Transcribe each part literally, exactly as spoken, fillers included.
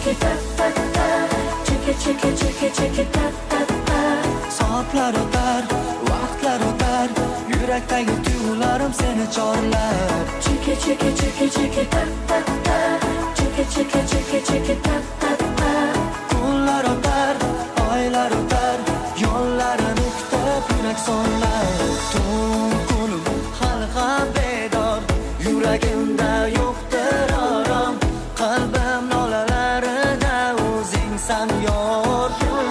cheki ta ta ta, cheki cheki cheki cheki ta ta ta. Soatlar o'tar, vaqtlar o'tar, yurakdagi tuyg'ularim seni chorlar. Cheki cheki cheki cheki ta ta ta, cheki cheki cheki cheki ta ta ta. Kunlar o'tar, oylar o'tar, yo'llarini kutib yurak sonlar. Tun kunim hali ham bedor, yuragimda yo'qdir orom, qalbim nolalarida o'zingsan yor.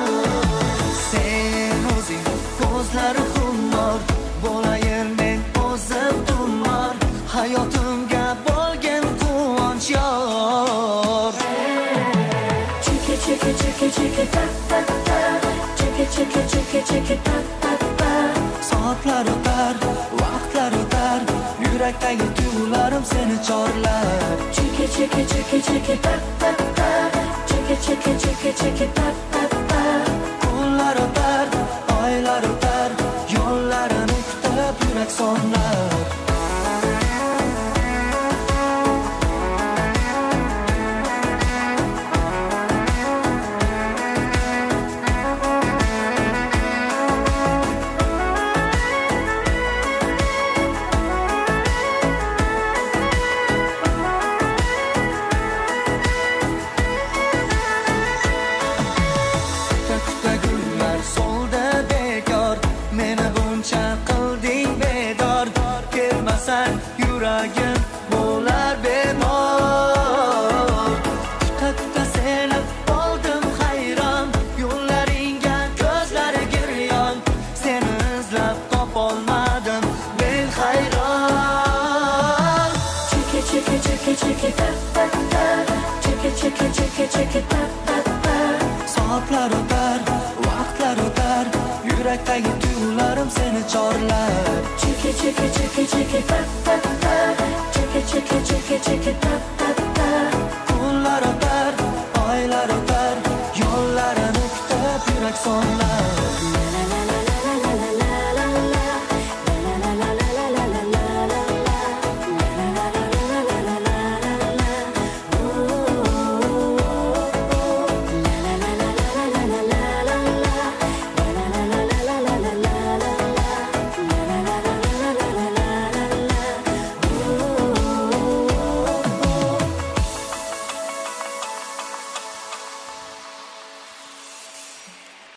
Sen o'zing ko'zlari xumor, bo'layin men o'zim tumor, hayotimga bo'lgan quvonch yor. Cheki cheki cheki cheki ta ta ta, cheki cheki cheki cheki ta ta ta. Soatlar o'tar, vaqtlar o'tar, yurakdagi tuyg'ularim seni chorlar. Cheki cheki cheki cheki ta ta ta, cheki cheki cheki cheki ta ta ta. Kunlar o'tar, oylar o'tar, yo'llarini kutib yurak sonlar. Yuragim bo'lar bemor. Kuta kuta seni oldim hayron, yo'llaringga ko'zlari giryon, seni izlab topolmadim men hayron. Cheki cheki cheki cheki ta ta ta, cheki cheki cheki cheki ta ta ta. Soatlar o'tar, vaqtlar o'tar, yurakdagi tuyg'ularim seni chorlar. Cheki cheki cheki cheki ta ta ta, cheki cheki cheki cheki ta ta ta. Kunlar o'tar, oylar o'tar, yo'llarini kutib yurak sonlar.